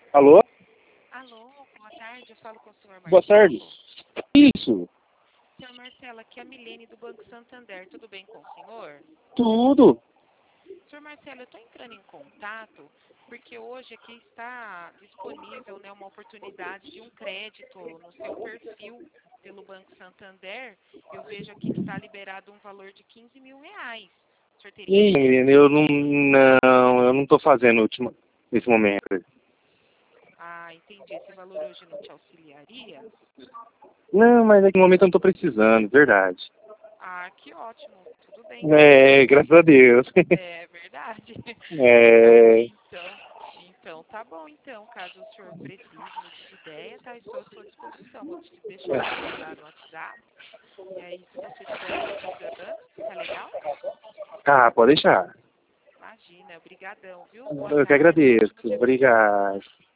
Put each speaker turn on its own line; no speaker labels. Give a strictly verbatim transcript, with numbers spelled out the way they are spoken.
Alô?
Alô, boa tarde, eu falo com o senhor
Boa
Marcelo.
tarde. Isso.
Senhor Marcelo, aqui é a Milene do Banco Santander, tudo bem com o senhor?
Tudo.
Senhor Marcelo, eu estou entrando em contato porque hoje aqui está disponível, né, uma oportunidade de um crédito no seu perfil pelo Banco Santander. Eu vejo aqui que está liberado um valor de quinze mil reais. O senhor teria
Ih,
interesse?
menina, eu não, não, eu não tô fazendo ultima, nesse momento.
Ah, entendi. Esse valor hoje não te auxiliaria?
Não, mas naquele momento eu não tô precisando, verdade.
Ah, que ótimo. Tudo bem, então.
É, graças a Deus.
É verdade.
É,
Então, então, tá bom, então. Caso o senhor precise, mude de ideia, tá? Estou à sua disposição. Vou te deixar me localizar no WhatsApp. E aí, se você estiver precisando, tá legal?
tá, pode deixar.
Imagina, brigadão, viu? Boa
Eu que
tarde,
agradeço.
ótimo dia pra você.
Obrigado.